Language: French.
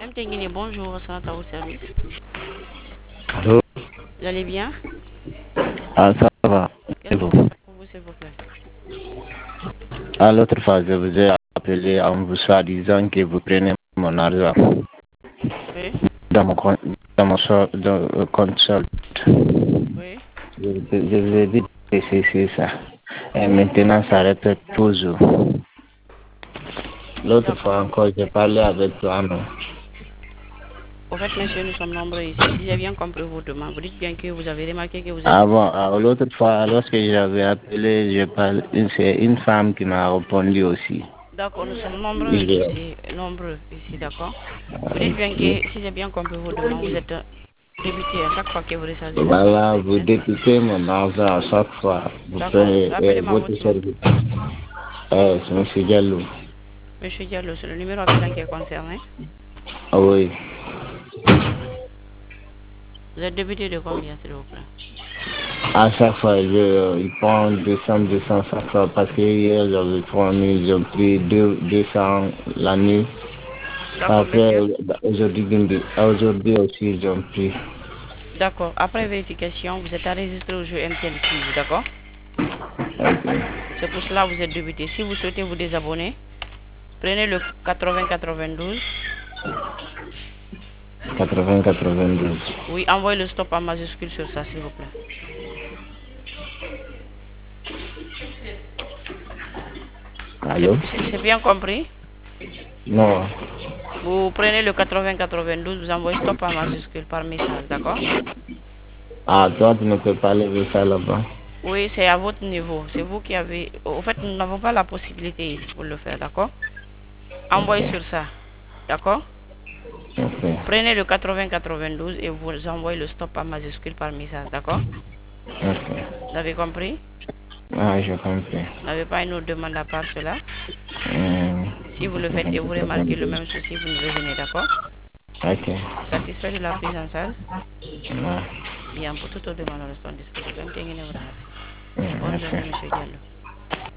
Tenguine, bonjour, c'est à votre service. Allô? Vous allez bien? Ah, ça va. Et Qu'est-ce que vous? je peux faire pour vous, s'il vous plaît? À l'autre fois, je vous ai appelé en vous soi-disant que vous prenez mon argent Oui, dans mon compte, compte solde. oui. Je vous ai dit que c'est ça. Et maintenant, ça répète toujours. L'autre D'accord. fois encore, j'ai parlé avec toi, non? Au fait, monsieur, nous sommes nombreux ici. Si j'ai bien compris vos demandes, vous dites bien que vous avez remarqué que vous êtes... Ah bon, l'autre fois, lorsque j'avais appelé, c'est une femme qui m'a répondu aussi. D'accord, nous sommes nombreux Il est- ici, d'accord. Vous dites bien que, si j'ai bien compris vos demandes, vous êtes débuté à chaque fois que vous rechargez votre compte, Voilà, vous n'est-ce pas? députez mon argent à chaque fois. Vous D'accord. prenez Rappelez-moi votre votre nom. service. C'est M. Diallo. Monsieur Diallo, c'est le numéro habitant qui est concerné. Ah oui. Vous êtes débuté de combien, s'il vous plaît? À chaque fois, il prend 200 chaque fois parce que hier j'avais 3000, j'ai pris 200 la nuit. D'accord, Après, monsieur. aujourd'hui aussi, j'ai pris. D'accord. Après vérification, vous êtes enregistré au jeu MTL Quiz, d'accord? C'est pour cela que vous êtes débuté. Si vous souhaitez vous désabonner, prenez le 80-92. 80-92. Oui, envoyez le stop en majuscule sur ça, s'il vous plaît. Allô? C'est bien compris? Non. Vous prenez le 80-92, vous envoyez stop en majuscule par message, d'accord? Ah, toi, tu ne peux pas lever ça là-bas. Oui, c'est à votre niveau. C'est vous qui avez... Au fait, nous n'avons pas la possibilité ici pour le faire, d'accord? Envoyez sur ça, d'accord? Ok. Prenez le 80-92 et vous envoyez le stop en majuscule par message, d'accord? Ok. Vous avez compris? Ah, j'ai compris. Vous n'avez pas une autre demande à part cela? Si vous le faites et vous remarquez le 80-92. même souci, vous nous revenez, d'accord? Ok. Satisfait de la prise en charge? Ah, Bien, pour toute autre demande, nous restons disponibles. Bonne journée, merci. monsieur Diallo.